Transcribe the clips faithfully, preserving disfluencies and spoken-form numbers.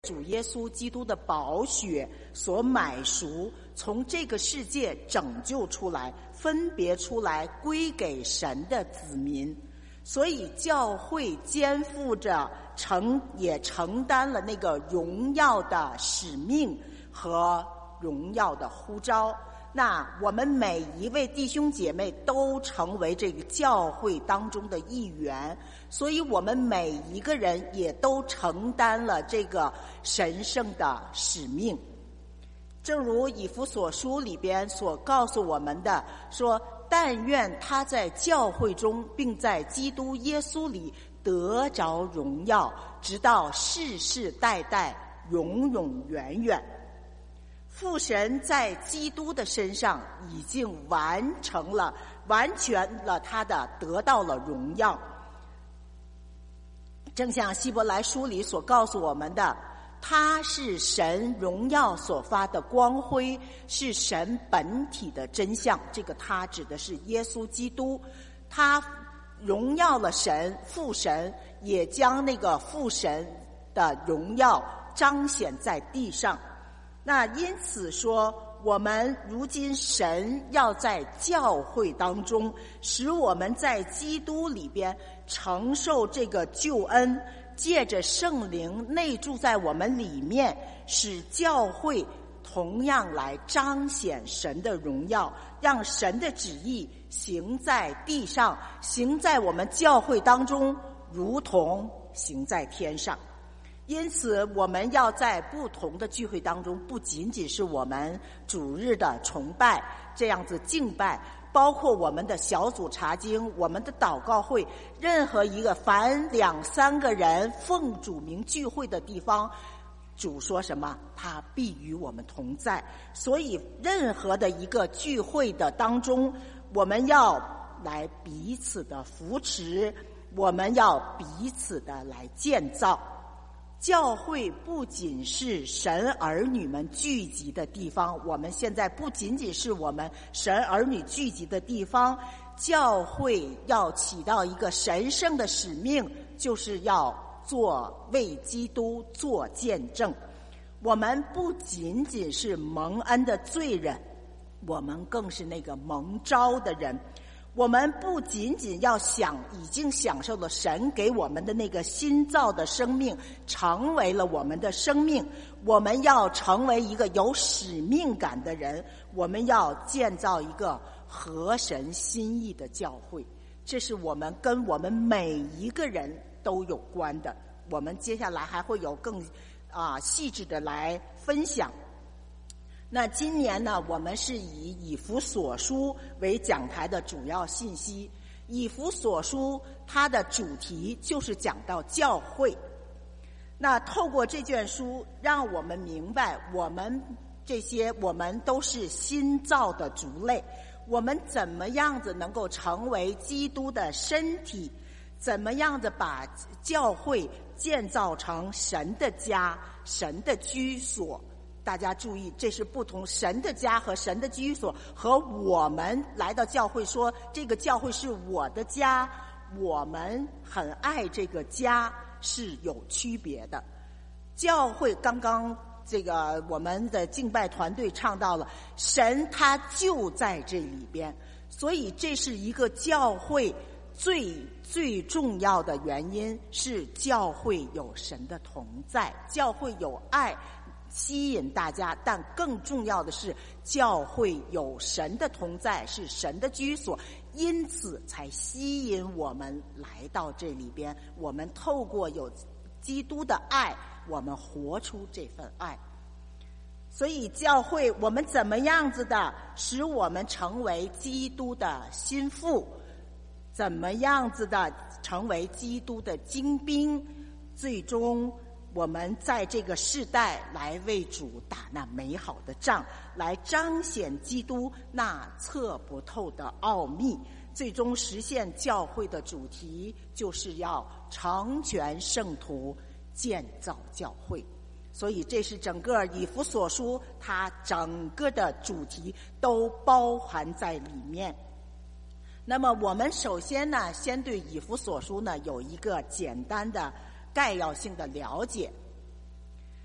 主耶稣基督的宝血所买赎，从这个世界拯救出来，分别出来，归给神的子民。所以教会肩负着承也承担了那个荣耀的使命和荣耀的呼召。那我们每一位弟兄姐妹都成为这个教会当中的一员，所以我们每一个人也都承担了这个神圣的使命。正如以弗所书里边所告诉我们的说，但愿他在教会中并在基督耶稣里得着荣耀，直到世世代代永永远远。父神在基督的身上已经完成了完全了他的得到了荣耀。正像希伯来书里所告诉我们的，他是神荣耀所发的光辉，是神本体的真相。这个他指的是耶稣基督，他荣耀了神，父神也将那个父神的荣耀彰显在地上。那因此说，我们如今神要在教会当中，使我们在基督里边承受这个救恩，借着圣灵内住在我们里面，使教会同样来彰显神的荣耀，让神的旨意行在地上，行在我们教会当中，如同行在天上。因此我们要在不同的聚会当中，不仅仅是我们主日的崇拜这样子敬拜，包括我们的小组查经，我们的祷告会，任何一个凡两三个人奉主名聚会的地方，主说什么，他必与我们同在。所以任何的一个聚会的当中，我们要来彼此的扶持，我们要彼此的来建造。教会不仅是神儿女们聚集的地方，我们现在不仅仅是我们神儿女聚集的地方，教会要起到一个神圣的使命，就是要做为基督做见证。我们不仅仅是蒙恩的罪人，我们更是那个蒙召的人。我们不仅仅要享已经享受了神给我们的那个新造的生命，成为了我们的生命，我们要成为一个有使命感的人，我们要建造一个合神心意的教会。这是我们跟我们每一个人都有关的。我们接下来还会有更啊细致的来分享。那今年呢，我们是以以弗所书为讲台的主要信息。以弗所书它的主题就是讲到教会。那透过这卷书，让我们明白，我们这些我们都是新造的族类，我们怎么样子能够成为基督的身体，怎么样子把教会建造成神的家，神的居所。大家注意，这是不同，神的家和神的居所，和我们来到教会说这个教会是我的家，我们很爱这个家是有区别的。教会刚刚这个我们的敬拜团队唱到了，神他就在这里边，所以这是一个教会最最重要的原因，是教会有神的同在，教会有爱吸引大家，但更重要的是教会有神的同在，是神的居所，因此才吸引我们来到这里边。我们透过有基督的爱，我们活出这份爱。所以教会我们怎么样子的使我们成为基督的心腹，怎么样子的成为基督的精兵，最终我们在这个世代来为主打那美好的仗，来彰显基督那测不透的奥秘，最终实现教会的主题，就是要成全圣徒，建造教会。所以这是整个以弗所书它整个的主题都包含在里面。那么我们首先呢，先对以弗所书呢有一个简单的概要性的了解。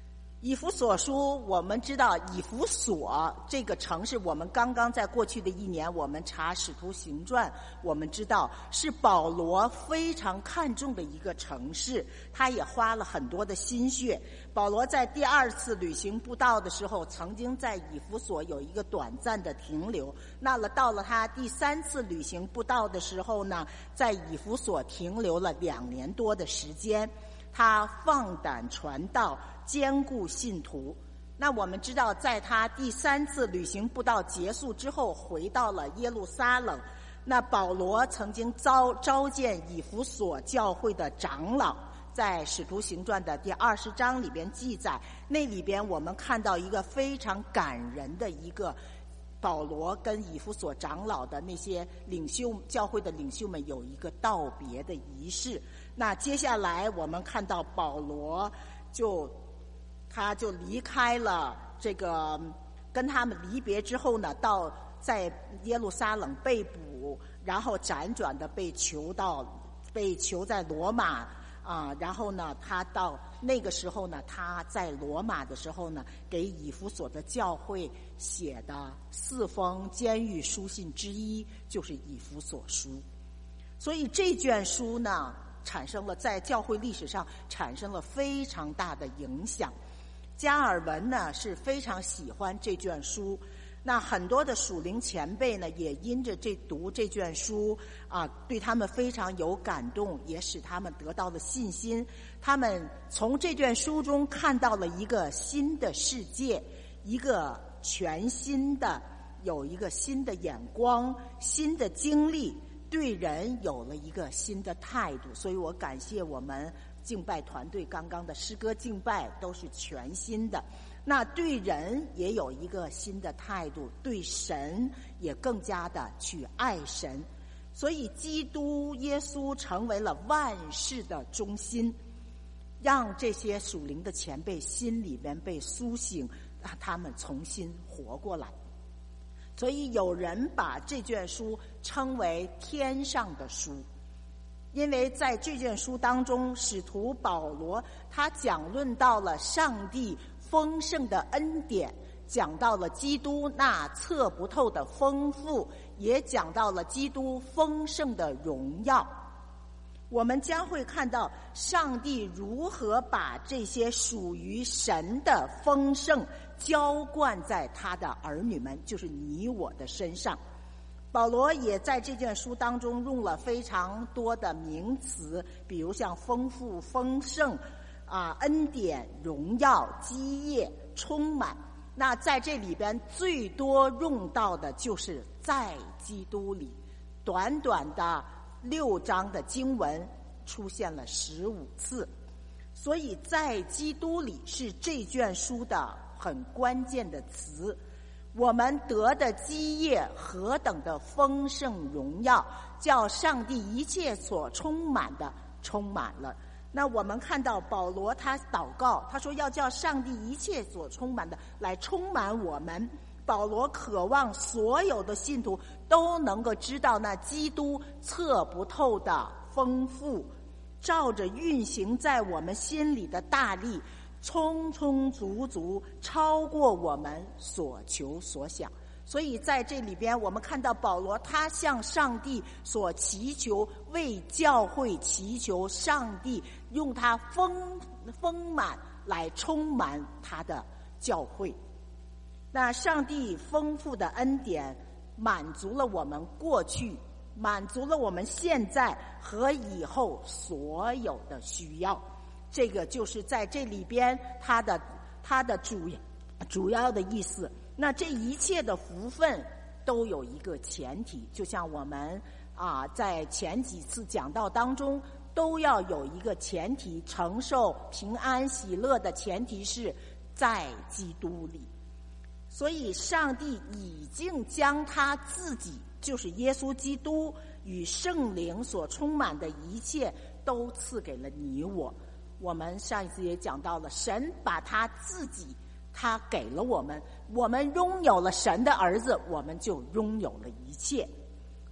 以弗所书，我们知道以弗所这个城市，我们刚刚在过去的一年，我们查使徒行传，我们知道是保罗非常看重的一个城市，他也花了很多的心血。保罗在第二次旅行布道的时候，曾经在以弗所有一个短暂的停留。那了到了他第三次旅行布道的时候呢，在以弗所停留了两年多的时间。他放胆传道，兼顾信徒。那我们知道，在他第三次旅行布道结束之后，回到了耶路撒冷。那保罗曾经召召见以弗所教会的长老，在使徒行传的第二十章里边记载，那里边我们看到一个非常感人的一个保罗跟以弗所长老的那些领袖教会的领袖们有一个道别的仪式。那接下来我们看到保罗就他就离开了这个，跟他们离别之后呢，到在耶路撒冷被捕，然后辗转的被囚到被囚在罗马啊，然后呢，他到那个时候呢，他在罗马的时候呢，给以弗所的教会写的四封监狱书信之一就是以弗所书。所以这卷书呢，产生了在教会历史上产生了非常大的影响。加尔文呢是非常喜欢这卷书，那很多的属灵前辈呢也因着这读这卷书啊，对他们非常有感动，也使他们得到了信心。他们从这卷书中看到了一个新的世界，一个全新的，有一个新的眼光，新的经历，对人有了一个新的态度。所以我感谢我们敬拜团队刚刚的诗歌敬拜都是全新的，那对人也有一个新的态度，对神也更加的去爱神。所以基督耶稣成为了万事的中心，让这些属灵的前辈心里面被苏醒，让他们重新活过来。所以有人把这卷书称为天上的书，因为在这卷书当中，使徒保罗他讲论到了上帝丰盛的恩典，讲到了基督那测不透的丰富，也讲到了基督丰盛的荣耀。我们将会看到上帝如何把这些属于神的丰盛浇灌在他的儿女们，就是你我的身上。保罗也在这卷书当中用了非常多的名词，比如像丰富、丰盛啊、恩典、荣耀、基业、充满。那在这里边最多用到的就是在基督里，短短的六章的经文出现了十五次，所以在基督里是这卷书的很关键的词。我们得的基业何等的丰盛荣耀，叫上帝一切所充满的充满了。那我们看到保罗他祷告，他说要叫上帝一切所充满的来充满我们。保罗渴望所有的信徒都能够知道那基督测不透的丰富，照着运行在我们心里的大力，充充足足超过我们所求所想。所以在这里边我们看到保罗他向上帝所祈求，为教会祈求上帝用他丰丰满来充满他的教会。那上帝丰富的恩典满足了我们过去，满足了我们现在和以后所有的需要。这个就是在这里边它的它的主主要的意思。那这一切的福分都有一个前提，就像我们啊在前几次讲道当中都要有一个前提，承受平安喜乐的前提是在基督里。所以上帝已经将他自己，就是耶稣基督与圣灵所充满的一切都赐给了你我。我们上一次也讲到了，神把他自己他给了我们，我们拥有了神的儿子，我们就拥有了一切。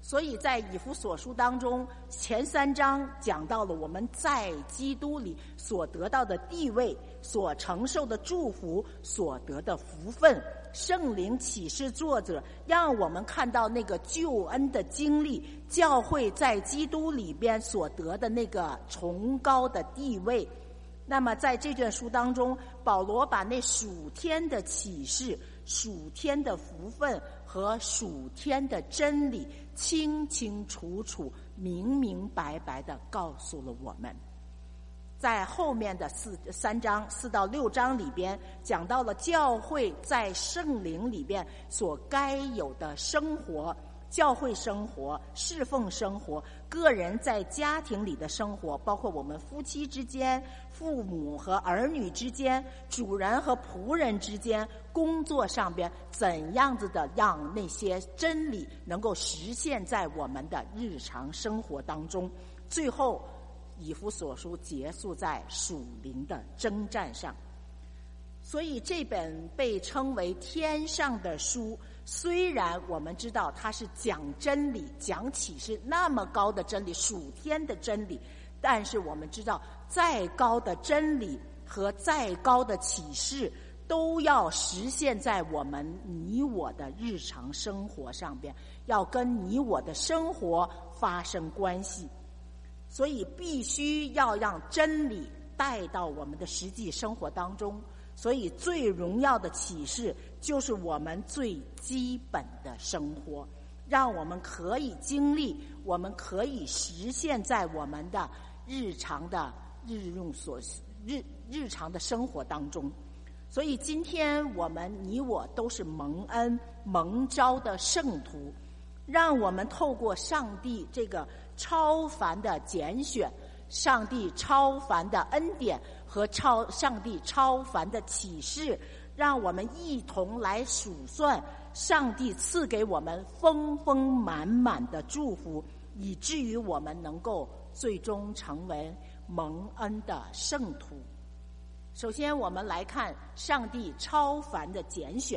所以在以弗所书当中，前三章讲到了我们在基督里所得到的地位，所承受的祝福，所得的福分。圣灵启示作者让我们看到那个救恩的经历，教会在基督里边所得的那个崇高的地位。那么在这卷书当中，保罗把那属天的启示、属天的福分和属天的真理清清楚楚、明明白白地告诉了我们。在后面的四三章四到六章里边，讲到了教会在圣灵里边所该有的生活，教会生活、侍奉生活，个人在家庭里的生活，包括我们夫妻之间、父母和儿女之间、主人和仆人之间，工作上边怎样子的让那些真理能够实现在我们的日常生活当中。最后以弗所书结束在属灵的征战上。所以这本被称为天上的书，虽然我们知道它是讲真理、讲启示那么高的真理，属天的真理，但是我们知道再高的真理和再高的启示都要实现在我们你我的日常生活上边，要跟你我的生活发生关系。所以必须要让真理带到我们的实际生活当中。所以最荣耀的启示就是我们最基本的生活，让我们可以经历，我们可以实现在我们的日常的日用所日日常的生活当中。所以今天我们你我都是蒙恩蒙召的圣徒，让我们透过上帝这个超凡的拣选，上帝超凡的恩典和超上帝超凡的启示，让我们一同来数算上帝赐给我们丰丰满满的祝福，以至于我们能够最终成为蒙恩的圣徒。首先我们来看上帝超凡的拣选。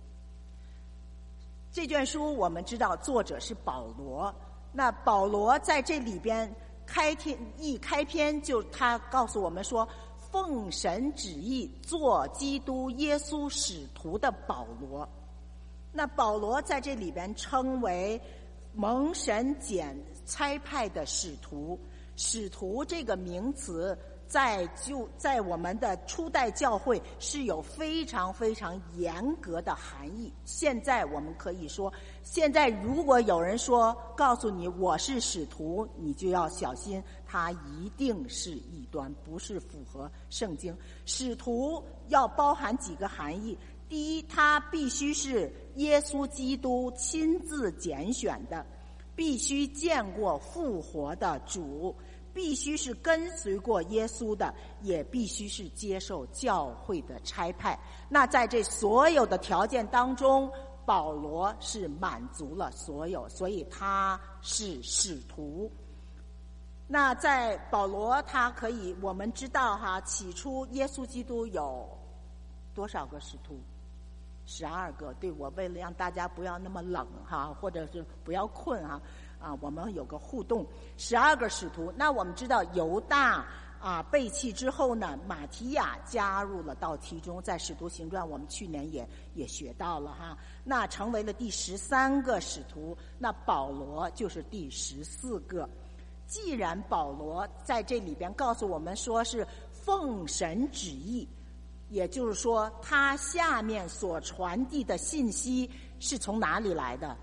这卷书我们知道作者是保罗，那保罗在这里边开篇一开篇就他告诉我们说，奉神旨意做基督耶稣使徒的保罗。那保罗在这里边称为蒙神拣差派的使徒。使徒这个名词在就在我们的初代教会是有非常非常严格的含义。现在我们可以说，现在如果有人说告诉你我是使徒，你就要小心，他一定是异端，不是符合圣经。使徒要包含几个含义。第一，他必须是耶稣基督亲自拣选的，必须见过复活的主，必须是跟随过耶稣的，也必须是接受教会的差派。那在这所有的条件当中，保罗是满足了所有，所以他是使徒。那在保罗他可以，我们知道哈，起初耶稣基督有多少个使徒？十二个。对，我为了让大家不要那么冷哈，或者是不要困哈，啊，我们有个互动，十二个使徒。那我们知道犹大啊背弃之后呢，马提亚加入了到其中，在使徒行传我们去年也也学到了哈，那成为了第十三个使徒。那保罗就是第十四个。既然保罗在这里边告诉我们说是奉神旨意，也就是说他下面所传递的信息是从哪里来的？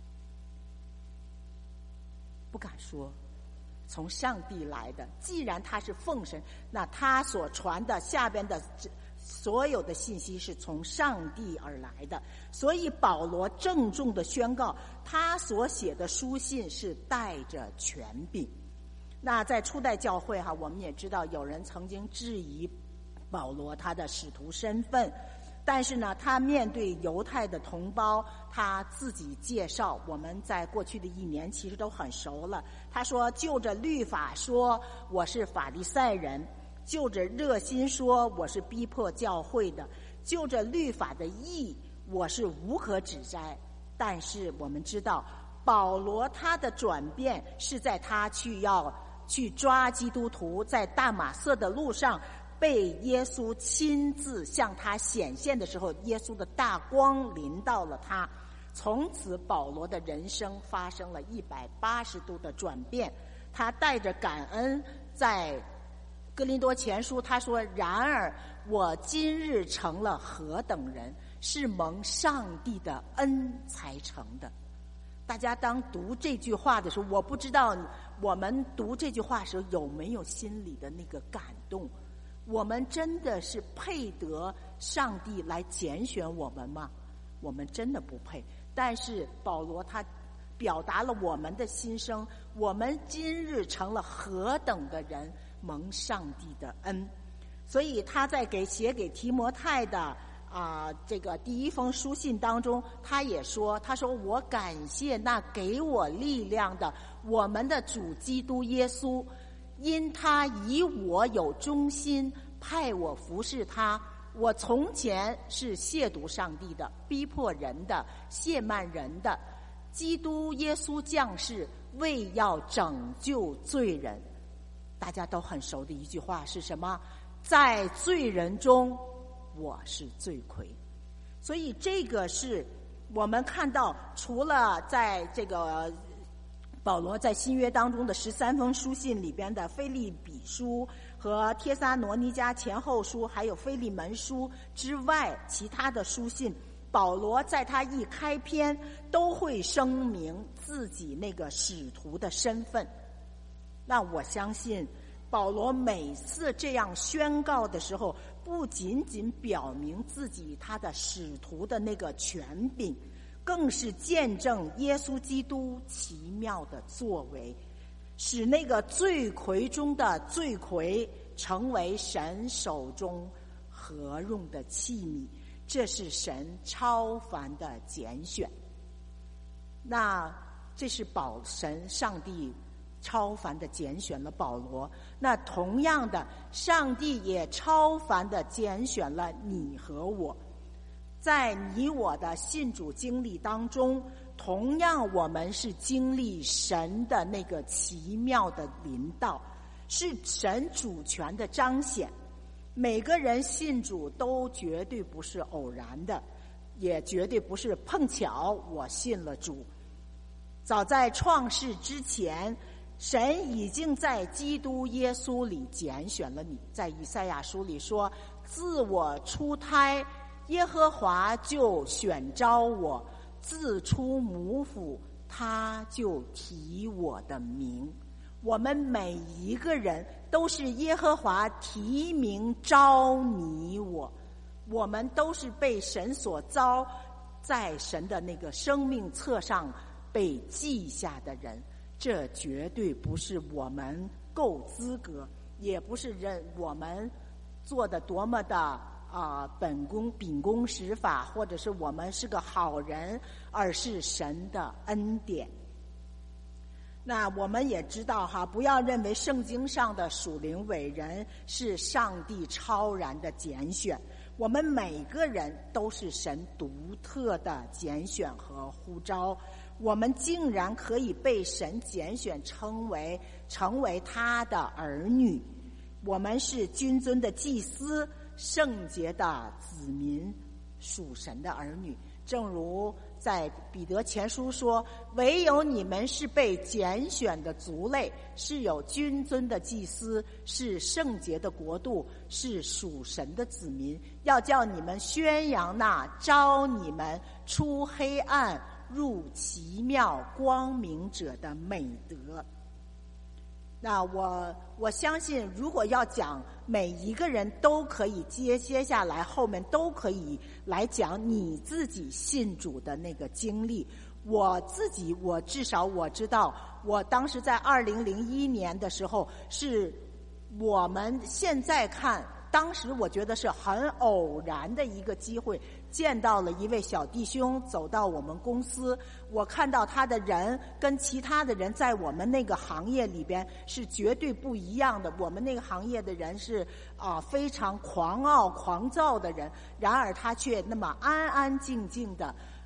不敢说，从上帝来的。既然他是奉神，那他所传的下边的所有的信息是从上帝而来的。所以保罗郑重地宣告，他所写的书信是带着权柄。那在初代教会哈，我们也知道有人曾经质疑保罗他的使徒身份，但是呢，他面对犹太的同胞，他自己介绍，我们在过去的一年其实都很熟了。他说，就着律法说我是法利赛人，就着热心说我是逼迫教会的，就着律法的义我是无可指摘。但是我们知道保罗他的转变是在他去要去抓基督徒，在大马色的路上被耶稣亲自向他显现的时候，耶稣的大光临到了他，从此保罗的人生发生了一百八十度的转变。他带着感恩，在哥林多前书他说，然而我今日成了何等人，是蒙上帝的恩才成的。大家当读这句话的时候，我不知道我们读这句话的时候有没有心里的那个感动。我们真的是配得上帝来拣选我们吗？我们真的不配。但是保罗他表达了我们的心声，我们今日成了何等的人，蒙上帝的恩。所以他在给写给提摩太的啊、呃，这个第一封书信当中，他也说，他说我感谢那给我力量的我们的主基督耶稣，因他以我有忠心，派我服侍他。我从前是亵渎上帝的，逼迫人的，亵慢人的，基督耶稣降世，为要拯救罪人。大家都很熟的一句话是什么？在罪人中我是罪魁。所以这个是我们看到，除了在这个保罗在新约当中的十三封书信里边的腓立比书和帖撒罗尼迦前后书，还有腓利门书之外，其他的书信，保罗在他一开篇都会声明自己那个使徒的身份。那我相信保罗每次这样宣告的时候，不仅仅表明自己他的使徒的那个权柄，更是见证耶稣基督奇妙的作为，使那个罪魁中的罪魁成为神手中合用的器皿。这是神超凡的拣选。那这是保神上帝超凡的拣选了保罗，那同样的，上帝也超凡的拣选了你和我。在你我的信主经历当中，同样我们是经历神的那个奇妙的临到，是神主权的彰显。每个人信主都绝对不是偶然的，也绝对不是碰巧我信了主。早在创世之前，神已经在基督耶稣里拣选了你。在以赛亚书里说，自我出胎，耶和华就选召我，自出母腹，他就提我的名。我们每一个人都是耶和华提名召你我，我们都是被神所召，在神的那个生命册上被记下的人。这绝对不是我们够资格，也不是人我们做的多么的啊、呃、本功秉公执法，或者是我们是个好人，而是神的恩典。那我们也知道哈，不要认为圣经上的属灵伟人是上帝超然的拣选，我们每个人都是神独特的拣选和呼召。我们竟然可以被神拣选称为成为他的儿女，我们是君尊的祭司，圣洁的子民，属神的儿女。正如在彼得前书说，唯有你们是被拣选的族类，是有君尊的祭司，是圣洁的国度，是属神的子民，要叫你们宣扬那召你们出黑暗入奇妙光明者的美德。那我我相信，如果要讲每一个人都可以接接下来后面都可以来讲你自己信主的那个经历。我自己我至少我知道，我当时在二零零一年的时候，是我们现在看当时我觉得是很偶然的一个机会，见到了一位小弟兄走到我们公司，我看到他的人跟其他的人在我们那个行业里边是绝对不一样的。我们那个行业的人是啊、呃、非常狂傲狂躁的人，然而他却那么安安静静的，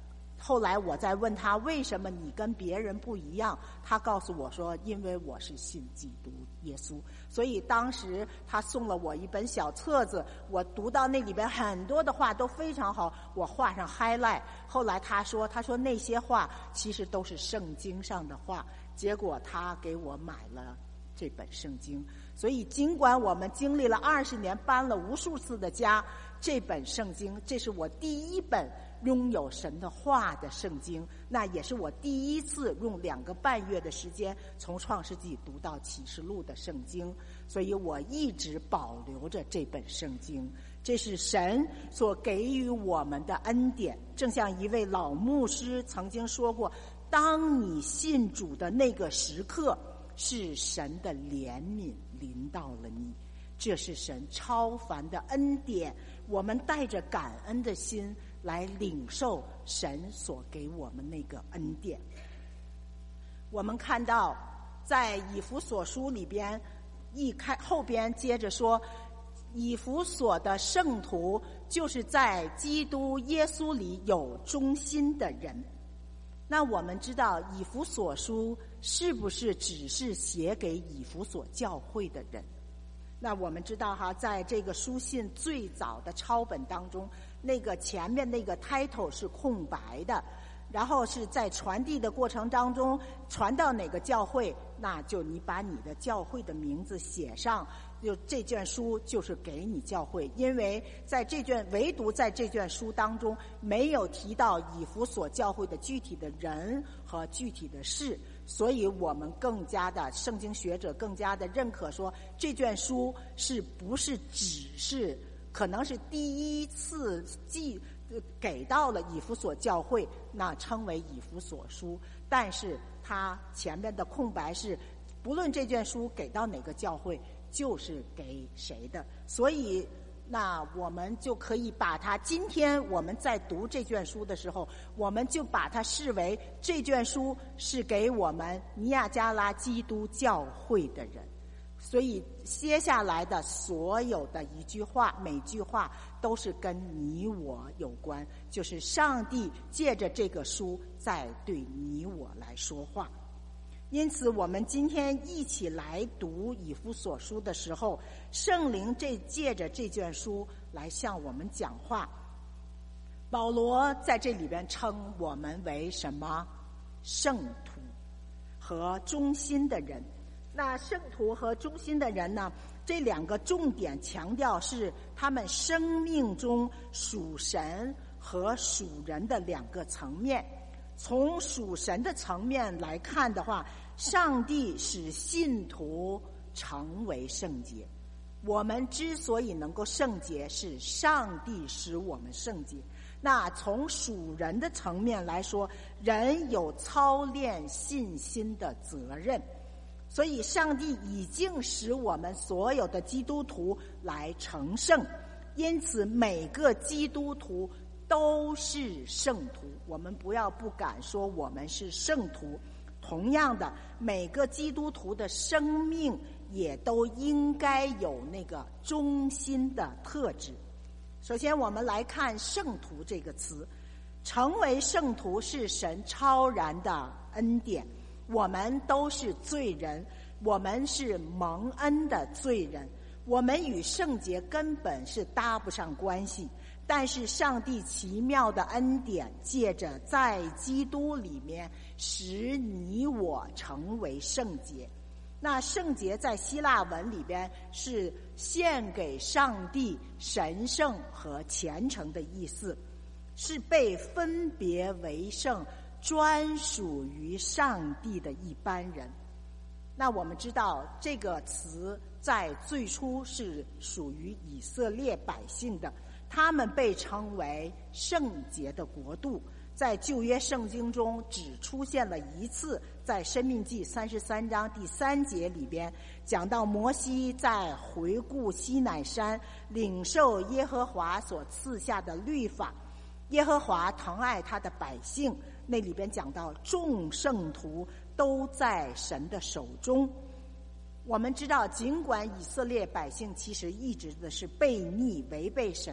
后来我再问他为什么你跟别人不一样，他告诉我说因为我是信基督耶稣。所以当时他送了我一本小册子，我读到那里边很多的话都非常好，我画上 highlight。 后来他说他说那些话其实都是圣经上的话，结果他给我买了这本圣经。所以尽管我们经历了二十年，搬了无数次的家，这本圣经这是我第一本拥有神的话的圣经，那也是我第一次用两个半月的时间从创世纪读到启示录的圣经，所以我一直保留着这本圣经。这是神所给予我们的恩典。正像一位老牧师曾经说过，当你信主的那个时刻，是神的怜悯临到了你，这是神超凡的恩典。我们带着感恩的心来领受神所给我们那个恩典。我们看到在以弗所书里边一开后边接着说，以弗所的圣徒就是在基督耶稣里有忠心的人。那我们知道以弗所书是不是只是写给以弗所教会的人？那我们知道哈，在这个书信最早的抄本当中，那个前面那个 title 是空白的，然后是在传递的过程当中，传到哪个教会，那就你把你的教会的名字写上，就这卷书就是给你教会。因为在这卷唯独在这卷书当中没有提到以弗所教会的具体的人和具体的事，所以我们更加的圣经学者更加的认可说，这卷书是不是只是可能是第一次记给到了以弗所教会，那称为以弗所书，但是它前面的空白是不论这卷书给到哪个教会就是给谁的。所以那我们就可以把它，今天我们在读这卷书的时候，我们就把它视为这卷书是给我们尼亚加拉基督教会的人。所以接下来的所有的一句话，每句话都是跟你我有关，就是上帝借着这个书在对你我来说话。因此我们今天一起来读以弗所书的时候，圣灵这借着这卷书来向我们讲话。保罗在这里边称我们为什么？圣徒和忠心的人。那圣徒和忠心的人呢，这两个重点强调是他们生命中属神和属人的两个层面。从属神的层面来看的话，上帝使信徒成为圣洁。我们之所以能够圣洁，是上帝使我们圣洁。那从属人的层面来说，人有操练信心的责任。所以上帝已经使我们所有的基督徒来成圣，因此每个基督徒都是圣徒。我们不要不敢说我们是圣徒。同样的，每个基督徒的生命也都应该有那个忠心的特质。首先我们来看圣徒这个词，成为圣徒是神超然的恩典。我们都是罪人，我们是蒙恩的罪人，我们与圣洁根本是搭不上关系。但是上帝奇妙的恩典借着在基督里面使你我成为圣洁。那圣洁在希腊文里边是献给上帝神圣和虔诚的意思，是被分别为圣专属于上帝的一般人。那我们知道这个词在最初是属于以色列百姓的，他们被称为圣洁的国度。在旧约圣经中只出现了一次，在申命记三十三章第三节里边讲到摩西在回顾西乃山领受耶和华所赐下的律法，耶和华疼爱他的百姓，那里边讲到众圣徒都在神的手中。我们知道尽管以色列百姓其实一直的是悖逆违背神，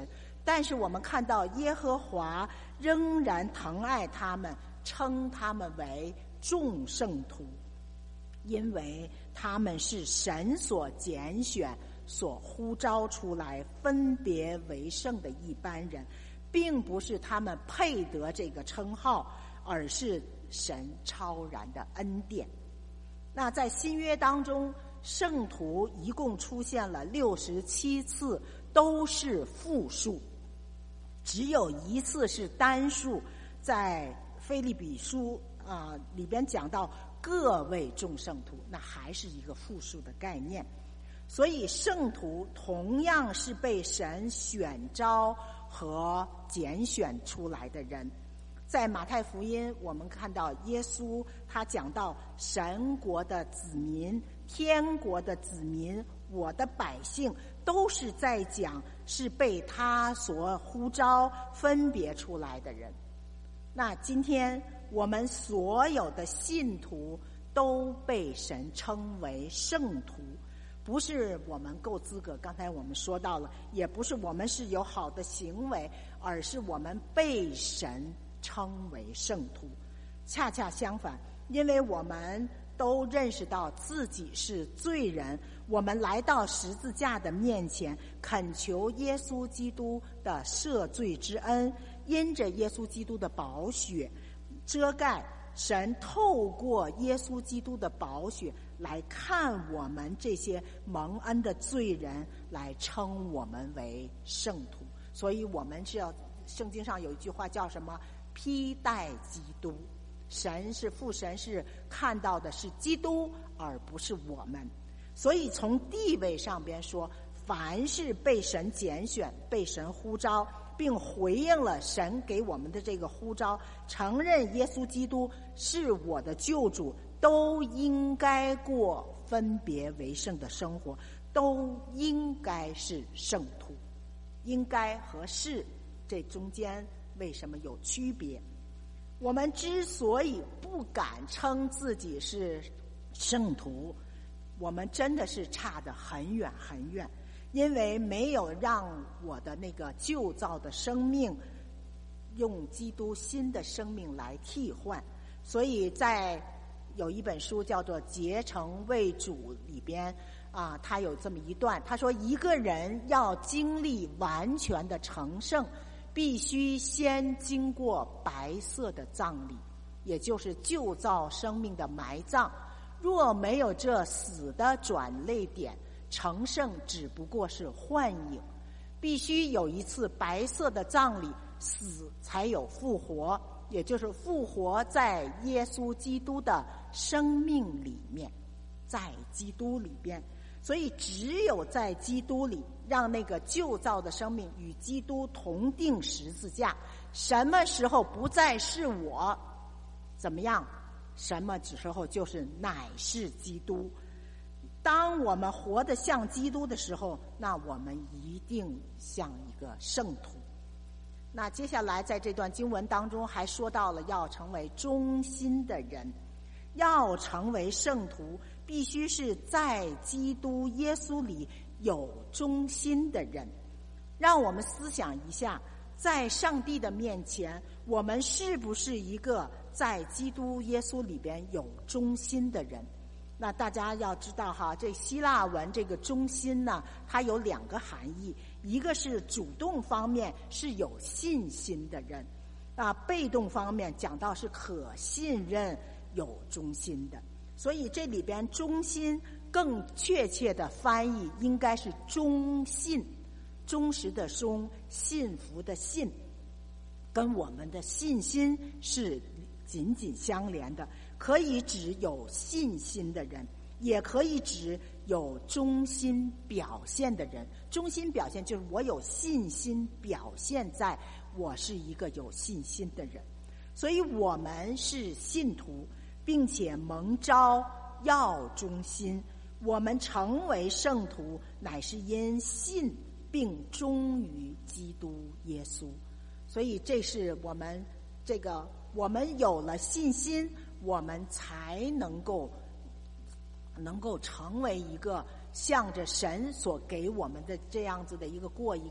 但是我们看到耶和华仍然疼爱他们，称他们为众圣徒，因为他们是神所拣选、所呼召出来分别为圣的一般人，并不是他们配得这个称号，而是神超然的恩典。那在新约当中，圣徒一共出现了六十七次，都是复数，只有一次是单数，在腓立比书啊、呃、里边讲到各位众圣徒，那还是一个复数的概念。所以圣徒同样是被神选召和拣选出来的人。在马太福音，我们看到耶稣他讲到神国的子民、天国的子民、我的百姓，都是在讲是被他所呼召分别出来的人。那今天我们所有的信徒都被神称为圣徒，不是我们够资格，刚才我们说到了，也不是我们是有好的行为，而是我们被神称为圣徒。恰恰相反，因为我们都认识到自己是罪人，我们来到十字架的面前，恳求耶稣基督的赦罪之恩，因着耶稣基督的宝血遮盖，神透过耶稣基督的宝血来看我们这些蒙恩的罪人，来称我们为圣徒。所以我们是要，圣经上有一句话叫什么？披戴基督。神是父神是看到的是基督，而不是我们。所以从地位上边说，凡是被神拣选、被神呼召，并回应了神给我们的这个呼召，承认耶稣基督是我的救主，都应该过分别为圣的生活，都应该是圣徒。应该和是这中间为什么有区别？我们之所以不敢称自己是圣徒，我们真的是差得很远很远，因为没有让我的那个旧造的生命用基督新的生命来替换。所以在有一本书叫做《结成为主》里边啊，他有这么一段，他说一个人要经历完全的成圣，必须先经过白色的葬礼，也就是旧造生命的埋葬。若没有这死的转捩点，成圣只不过是幻影。必须有一次白色的葬礼，死才有复活，也就是复活在耶稣基督的生命里面，在基督里边。所以只有在基督里，让那个旧造的生命与基督同定十字架。什么时候不再是我，怎么样？什么时候就是乃是基督。当我们活得像基督的时候，那我们一定像一个圣徒。那接下来在这段经文当中还说到了要成为忠心的人，要成为圣徒，必须是在基督耶稣里有忠心的人。让我们思想一下，在上帝的面前，我们是不是一个在基督耶稣里边有忠心的人？那大家要知道哈，这希腊文这个忠心呢，它有两个含义，一个是主动方面是有信心的人，啊，被动方面讲到是可信任、有忠心的。所以这里边忠心更确切的翻译应该是忠信，忠实的忠，信服的信，跟我们的信心是紧紧相连的。可以指有信心的人，也可以指有忠心表现的人。忠心表现就是我有信心表现在我是一个有信心的人。所以我们是信徒，并且蒙召要忠心。我们成为圣徒，乃是因信并忠于基督耶稣。所以这是我们这个，我们有了信心，我们才能够能够成为一个向着神所给我们的这样子的一个过一个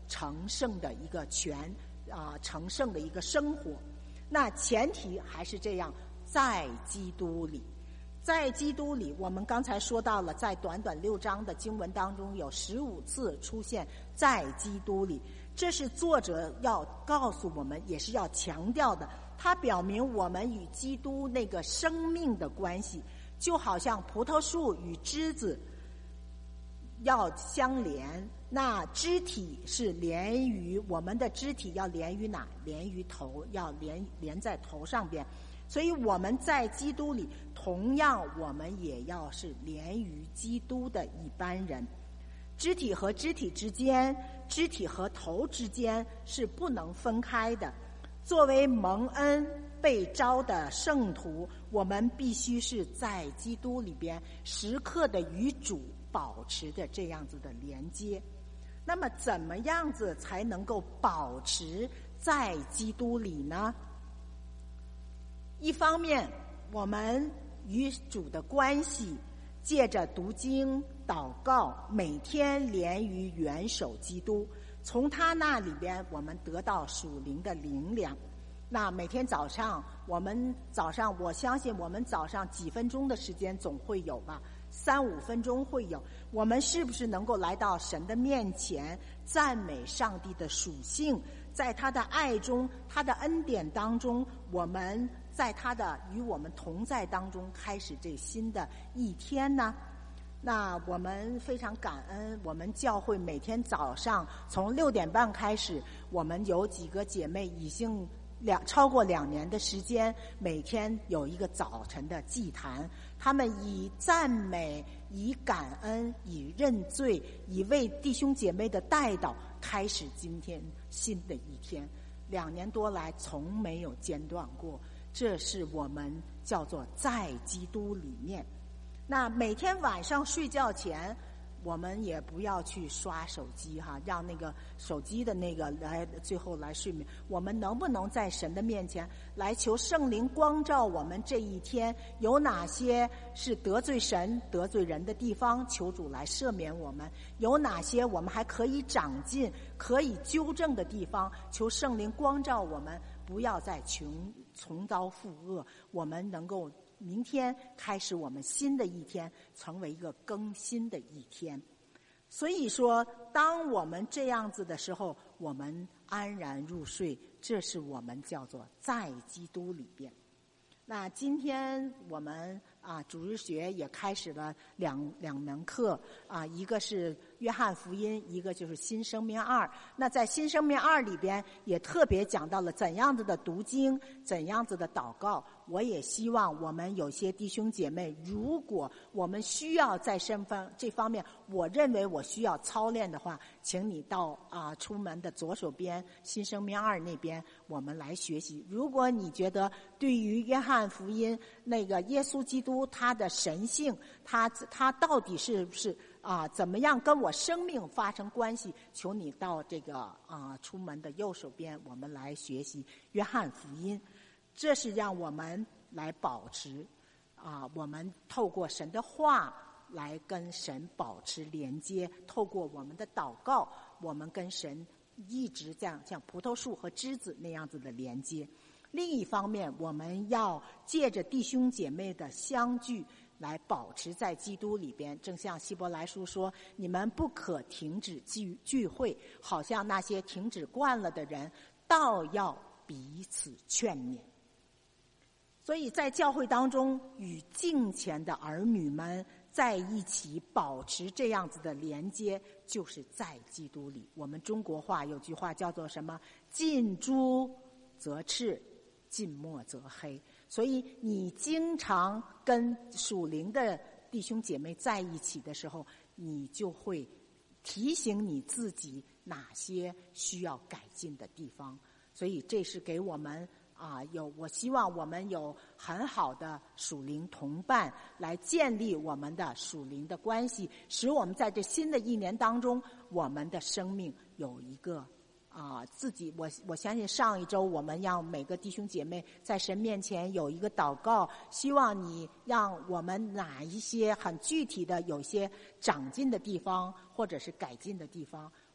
成圣的一个全啊、呃、成圣的一个生活。那前提还是这样，在基督里。在基督里，我们刚才说到了，在短短六章的经文当中，有十五次出现在基督里，这是作者要告诉我们，也是要强调的。它表明我们与基督那个生命的关系，就好像葡萄树与枝子要相连，那肢体是连于我们的肢体要连于哪？连于头，要连连在头上边。所以我们在基督里，同样我们也要是连于基督的一般人。肢体和肢体之间，肢体和头之间是不能分开的。作为蒙恩被召的圣徒，我们必须是在基督里边时刻的与主保持着这样子的连接。那么怎么样子才能够保持在基督里呢？一方面，我们与主的关系借着读经、祷告，每天连于元首基督，从他那里边我们得到属灵的灵粮。那每天早上，我们早上我相信我们早上几分钟的时间总会有吧，三五分钟会有。我们是不是能够来到神的面前，赞美上帝的属性，在他的爱中，他的恩典当中，我们在他的与我们同在当中开始这新的一天呢？那我们非常感恩，我们教会每天早上从六点半开始，我们有几个姐妹已经两超过两年的时间，每天有一个早晨的祭坛，他们以赞美、以感恩、以认罪、以为弟兄姐妹的代祷，开始今天新的一天。两年多来从没有间断过，这是我们叫做在基督里面。那每天晚上睡觉前，我们也不要去刷手机哈，让那个手机的那个来最后来睡眠。我们能不能在神的面前来求圣灵光照我们这一天有哪些是得罪神得罪人的地方，求主来赦免我们，有哪些我们还可以长进可以纠正的地方，求圣灵光照我们，不要再穷重蹈覆辙，我们能够明天开始我们新的一天，成为一个更新的一天。所以说，当我们这样子的时候，我们安然入睡，这是我们叫做在基督里边。那今天我们啊主日学也开始了两两门课啊，一个是约翰福音，一个就是新生命二。那在新生命二里边也特别讲到了怎样子的读经，怎样子的祷告。我也希望我们有些弟兄姐妹，如果我们需要在身方这方面，我认为我需要操练的话，请你到啊出门的左手边新生命二那边，我们来学习。如果你觉得对于约翰福音那个耶稣基督他的神性，他他到底是不是啊怎么样跟我生命发生关系，求你到这个啊出门的右手边，我们来学习约翰福音。这是让我们来保持啊，我们透过神的话来跟神保持连接，透过我们的祷告，我们跟神一直这样像葡萄树和枝子那样子的连接。另一方面，我们要借着弟兄姐妹的相聚来保持在基督里边。正像希伯来书说，你们不可停止聚聚会，好像那些停止惯了的人，倒要彼此劝勉。所以在教会当中，与敬虔的儿女们在一起保持这样子的连接，就是在基督里。我们中国话有句话叫做什么？近朱则赤，近墨则黑。所以你经常跟属灵的弟兄姐妹在一起的时候，你就会提醒你自己哪些需要改进的地方。所以这是给我们啊，有我希望我们有很好的属灵同伴，来建立我们的属灵的关系，使我们在这新的一年当中，我们的生命有一个啊自己。我我相信上一周我们让每个弟兄姐妹在神面前有一个祷告，希望你让我们哪一些很具体的有些长进的地方，或者是改进的地方，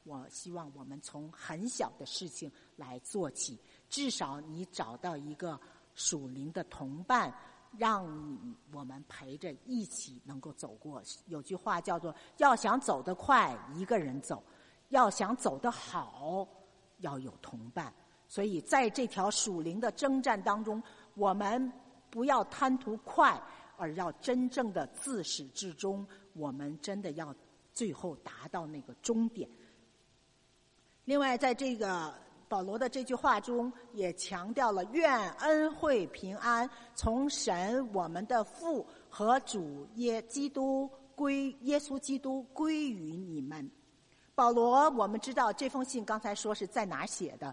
我希望我们从很小的事情来做起，至少你找到一个属灵的同伴，让我们陪着一起能够走过。有句话叫做要想走得快一个人走，要想走得好要有同伴。所以在这条属灵的征战当中，我们不要贪图快，而要真正的自始至终，我们真的要最后达到那个终点。另外在这个保罗的这句话中也强调了愿恩惠平安从神我们的父和主耶基督归耶稣基督归于你们。保罗我们知道这封信刚才说是在哪写的？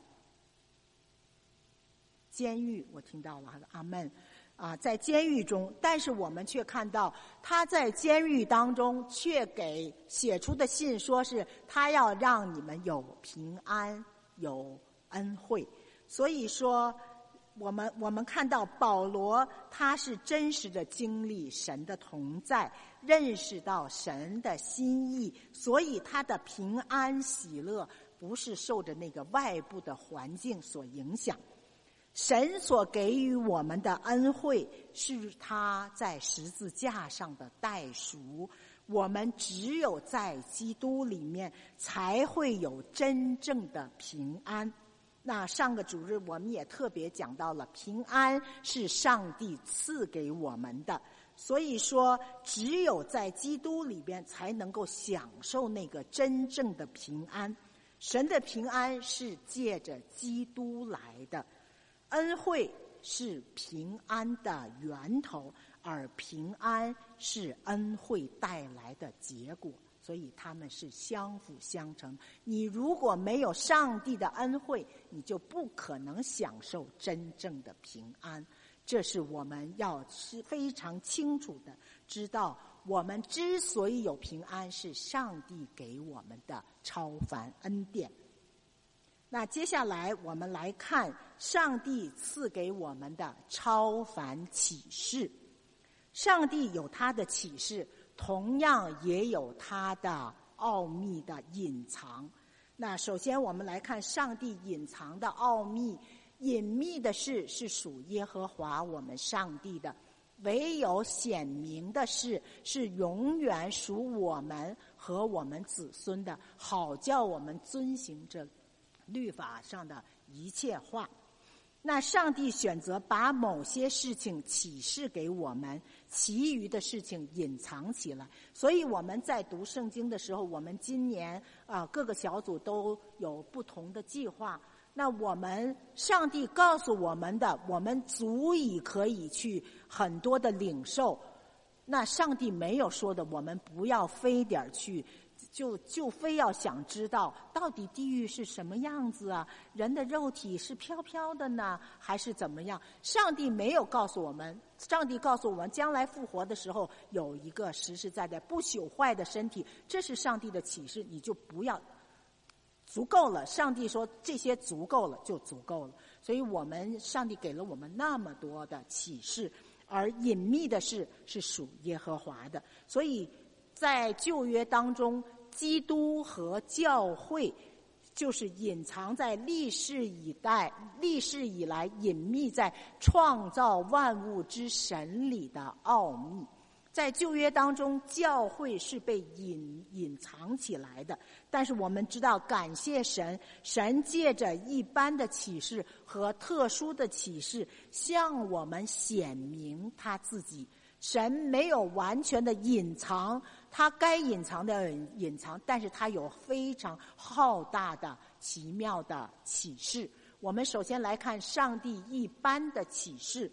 监狱，我听到了，阿们啊，在监狱中，但是我们却看到他在监狱当中却给写出的信说是他要让你们有平安有恩惠。所以说我们我们看到保罗他是真实的经历神的同在，认识到神的心意，所以他的平安喜乐不是受着那个外部的环境所影响。神所给予我们的恩惠是他在十字架上的代赎，我们只有在基督里面才会有真正的平安。那上个主日我们也特别讲到了，平安是上帝赐给我们的，所以说只有在基督里边才能够享受那个真正的平安。神的平安是借着基督来的，恩惠是平安的源头，而平安是恩惠带来的结果，所以他们是相辅相成。你如果没有上帝的恩惠，你就不可能享受真正的平安。这是我们要是非常清楚的知道，我们之所以有平安，是上帝给我们的超凡恩典。那接下来我们来看上帝赐给我们的超凡启示。上帝有他的启示，同样也有他的奥秘的隐藏。那首先我们来看上帝隐藏的奥秘。隐秘的事是属耶和华我们上帝的，唯有显明的事是永远属我们和我们子孙的，好叫我们遵行这律法上的一切话。那上帝选择把某些事情启示给我们，其余的事情隐藏起来。所以我们在读圣经的时候，我们今年啊、呃、各个小组都有不同的计划。那我们上帝告诉我们的，我们足以可以去很多的领受。那上帝没有说的，我们不要非点去就就非要想知道到底地狱是什么样子啊，人的肉体是飘飘的呢还是怎么样。上帝没有告诉我们，上帝告诉我们将来复活的时候有一个实实在在不朽坏的身体，这是上帝的启示，你就不要足够了，上帝说这些足够了就足够了。所以我们上帝给了我们那么多的启示，而隐秘的事是属耶和华的。所以在旧约当中，基督和教会就是隐藏在历世以代历世以来隐秘在创造万物之神里的奥秘。在旧约当中，教会是被隐隐藏起来的，但是我们知道，感谢神，神借着一般的启示和特殊的启示向我们显明他自己。神没有完全的隐藏，他该隐藏的隐藏，但是他有非常浩大的奇妙的启示。我们首先来看上帝一般的启示。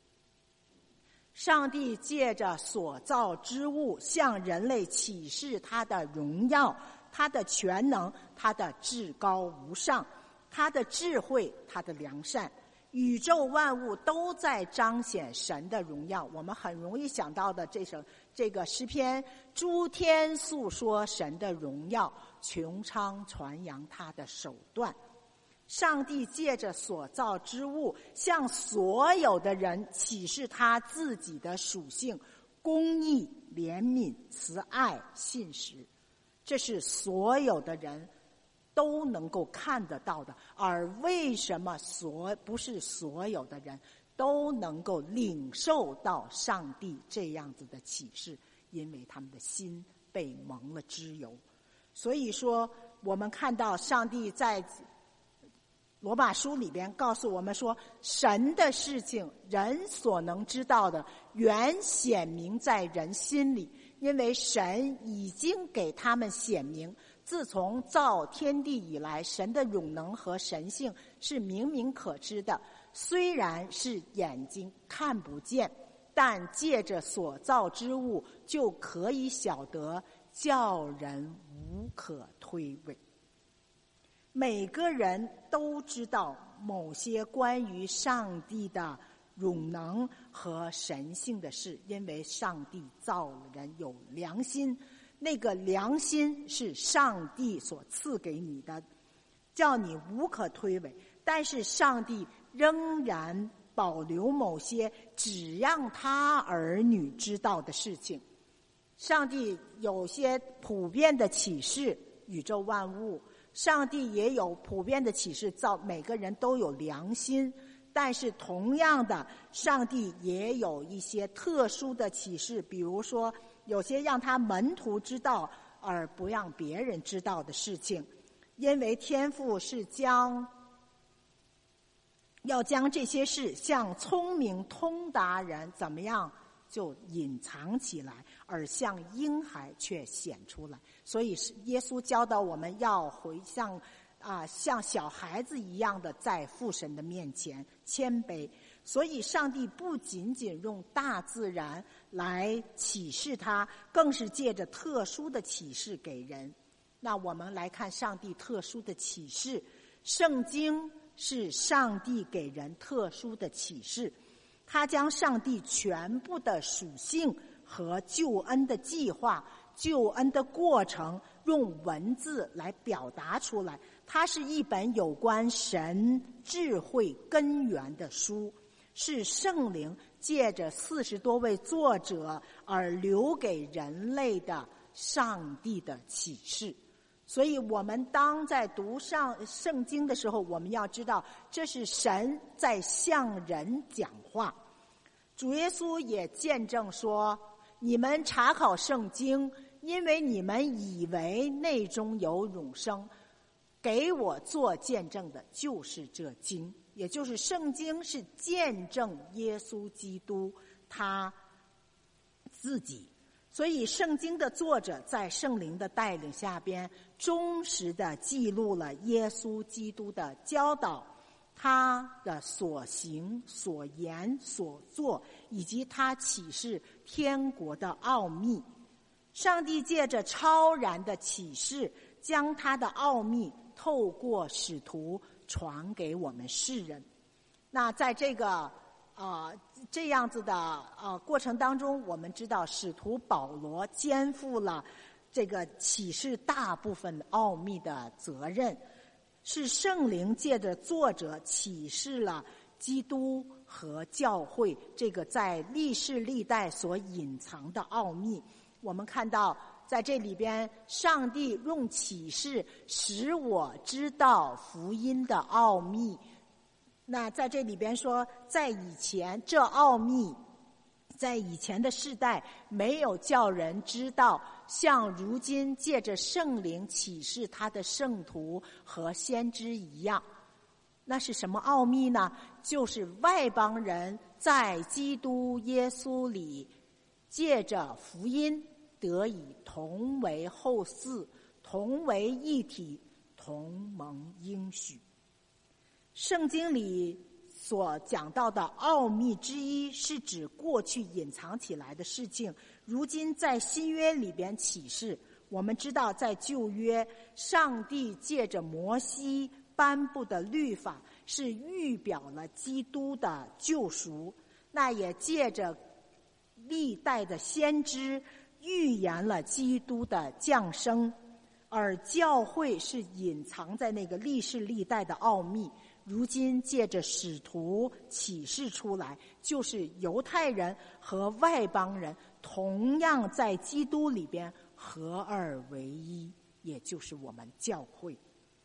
上帝借着所造之物向人类启示他的荣耀，他的全能，他的至高无上，他的智慧，他的良善。宇宙万物都在彰显神的荣耀。我们很容易想到的这首这个诗篇，诸天诉说神的荣耀，穹苍传扬他的手段。上帝借着所造之物向所有的人启示他自己的属性：公义、怜悯、慈爱、信实。这是所有的人都能够看得到的。而为什么所不是所有的人都能够领受到上帝这样子的启示？因为他们的心被蒙了脂油。所以说我们看到上帝在罗马书里边告诉我们说，神的事情人所能知道的原显明在人心里，因为神已经给他们显明，自从造天地以来，神的永能和神性是明明可知的，虽然是眼睛看不见，但借着所造之物就可以晓得，叫人无可推诿。每个人都知道某些关于上帝的永能和神性的事，因为上帝造了人有良心，那个良心是上帝所赐给你的，叫你无可推诿。但是上帝仍然保留某些只让他儿女知道的事情。上帝有些普遍的启示宇宙万物，上帝也有普遍的启示造每个人都有良心，但是同样的，上帝也有一些特殊的启示，比如说有些让他门徒知道而不让别人知道的事情，因为天父是将要将这些事向聪明通达人怎么样就隐藏起来，而向婴孩却显出来。所以耶稣教导我们要回向啊，像小孩子一样的在父神的面前谦卑。所以上帝不仅仅用大自然来启示他，更是借着特殊的启示给人。那我们来看上帝特殊的启示，圣经是上帝给人特殊的启示，他将上帝全部的属性和救恩的计划、救恩的过程用文字来表达出来。它是一本有关神智慧根源的书，是圣灵借着四十多位作者而留给人类的上帝的启示。所以我们当在读上圣经的时候，我们要知道这是神在向人讲话。主耶稣也见证说，你们查考圣经，因为你们以为内中有永生，给我做见证的就是这经。也就是圣经是见证耶稣基督他自己。所以圣经的作者在圣灵的带领下边，忠实地记录了耶稣基督的教导，他的所行所言所做，以及他启示天国的奥秘。上帝借着超然的启示，将他的奥秘透过使徒传给我们世人。那在这个呃这样子的呃过程当中，我们知道使徒保罗肩负了这个启示大部分奥秘的责任，是圣灵借着作者启示了基督和教会这个在历世历代所隐藏的奥秘。我们看到在这里边，上帝用启示使我知道福音的奥秘。那在这里边说，在以前这奥秘在以前的世代没有叫人知道，像如今借着圣灵启示他的圣徒和先知一样。那是什么奥秘呢？就是外邦人在基督耶稣里借着福音得以同为后嗣，同为一体，同蒙应许。圣经里所讲到的奥秘之一，是指过去隐藏起来的事情，如今在新约里边启示。我们知道在旧约，上帝借着摩西颁布的律法是预表了基督的救赎，那也借着历代的先知预言了基督的降生，而教会是隐藏在那个历世历代的奥秘，如今借着使徒启示出来，就是犹太人和外邦人同样在基督里边合二为一，也就是我们教会。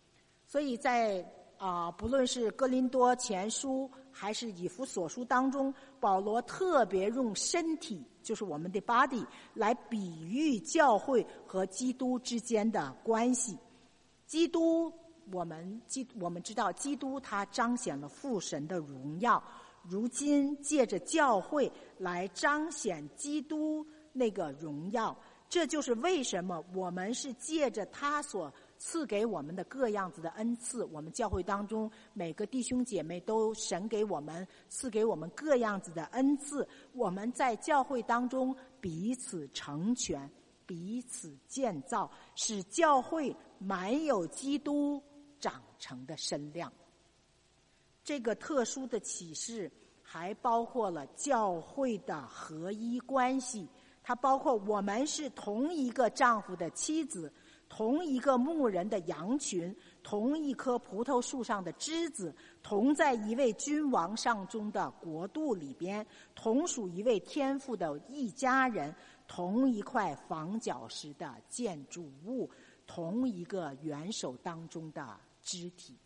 所以在啊、呃，不论是哥林多前书还是以弗所书当中，保罗特别用身体，就是我们的 body 来比喻教会和基督之间的关系。基督，我们基我们知道，基督他彰显了父神的荣耀，如今借着教会来彰显基督那个荣耀。这就是为什么我们是借着他所赐给我们的各样子的恩赐，我们教会当中每个弟兄姐妹都神给我们赐给我们各样子的恩赐，我们在教会当中彼此成全，彼此建造，使教会满有基督长成的身量。这个特殊的启示还包括了教会的合一关系，它包括我们是同一个丈夫的妻子，同一个牧人的羊群，同一棵葡萄树上的枝子，同在一位君王上中的国度里边，同属一位天父的一家人，同一块房角石的建筑物，同一个元首当中的肢体。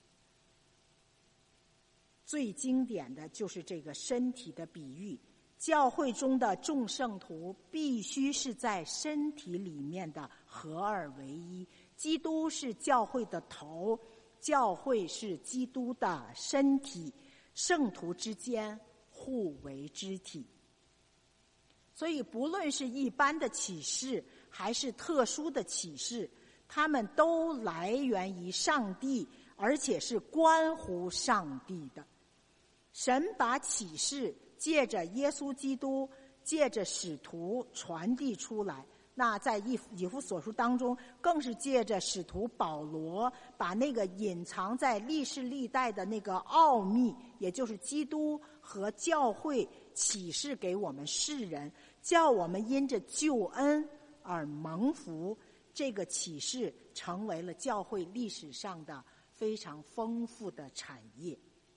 最经典的就是这个身体的比喻，教会中的众圣徒必须是在身体里面的合二为一。基督是教会的头，教会是基督的身体，圣徒之间互为肢体。所以不论是一般的启示还是特殊的启示，它们都来源于上帝，而且是关乎上帝的。神把启示借着耶稣基督，借着使徒传递出来。那在以以弗所书当中，更是借着使徒保罗，把那个隐藏在历世历代的那个奥秘，也就是基督和教会，启示给我们世人，叫我们因着救恩而蒙福。这个启示成为了教会历史上的非常丰富的产业。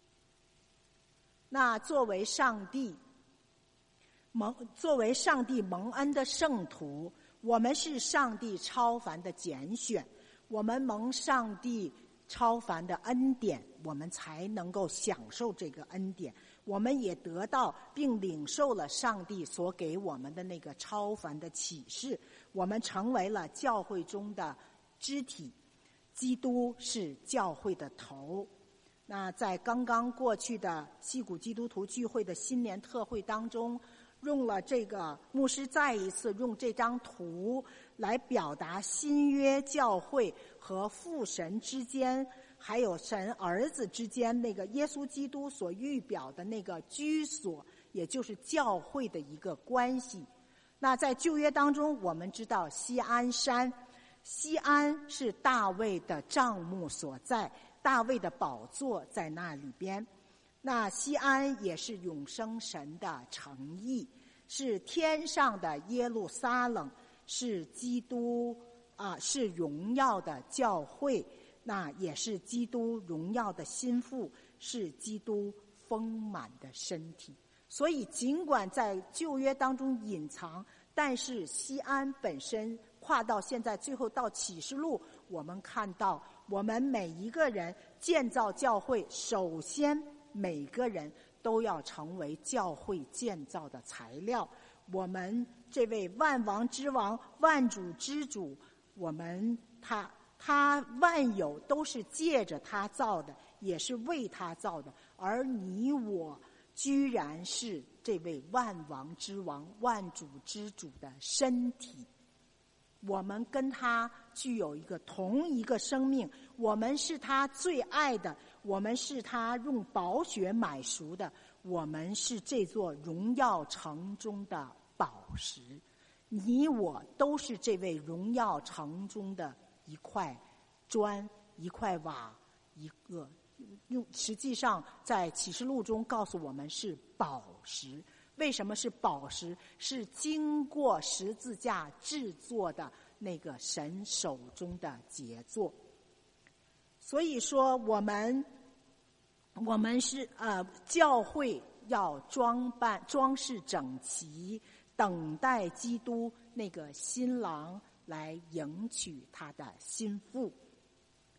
那作为上帝蒙作为上帝蒙恩的圣徒，我们是上帝超凡的拣选，我们蒙上帝超凡的恩典，我们才能够享受这个恩典。我们也得到并领受了上帝所给我们的那个超凡的启示，我们成为了教会中的肢体，基督是教会的头。那在刚刚过去的西谷基督徒聚会的新年特会当中，用了这个牧师再一次用这张图来表达新约教会和父神之间，还有神儿子之间那个耶稣基督所预表的那个居所，也就是教会的一个关系。那在旧约当中，我们知道锡安山，锡安是大卫的帐幕所在，大卫的宝座在那里边。那锡安也是永生神的诚意，是天上的耶路撒冷，是基督啊，是荣耀的教会，那也是基督荣耀的心腹，是基督丰满的身体。所以尽管在旧约当中隐藏，但是锡安本身跨到现在最后到启示录，我们看到我们每一个人建造教会，首先每个人都要成为教会建造的材料。我们这位万王之王，万主之主，我们他他万有都是借着他造的，也是为他造的，而你我居然是这位万王之王，万主之主的身体。我们跟他具有一个同一个生命，我们是他最爱的，我们是他用宝血买赎的，我们是这座荣耀城中的宝石。你我都是这位荣耀城中的一块砖，一块瓦，一个用实际上在启示录中告诉我们是宝石。为什么是宝石？是经过十字架制作的那个神手中的杰作。所以说我们我们是呃教会要装扮装饰整齐，等待基督那个新郎来迎娶他的新妇。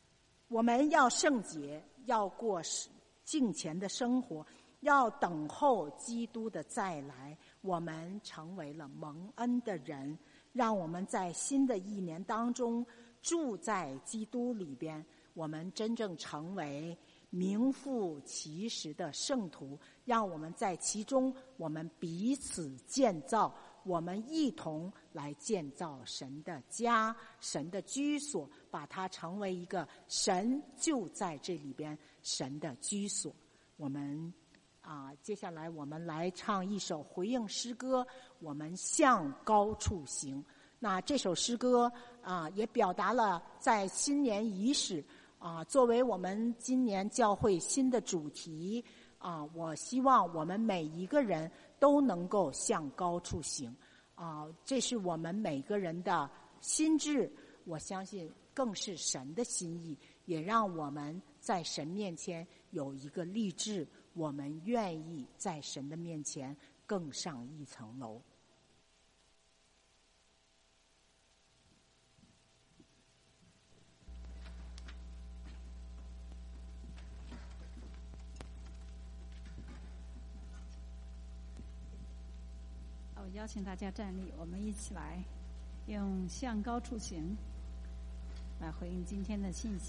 我们要圣洁，要过敬虔的生活，要等候基督的再来。我们成为了蒙恩的人，让我们在新的一年当中住在基督里边，我们真正成为名副其实的圣徒，让我们在其中，我们彼此建造，我们一同来建造神的家，神的居所，把它成为一个神就在这里边神的居所。我们啊，接下来我们来唱一首回应诗歌，我们向高处行。那这首诗歌啊，也表达了在新年伊始啊，作为我们今年教会新的主题啊，我希望我们每一个人都能够向高处行啊，这是我们每个人的心志，我相信更是神的心意，也让我们在神面前有一个立志，我们愿意在神的面前更上一层楼。 我邀请大家站立，我们一起来用向高处行来回应今天的信息。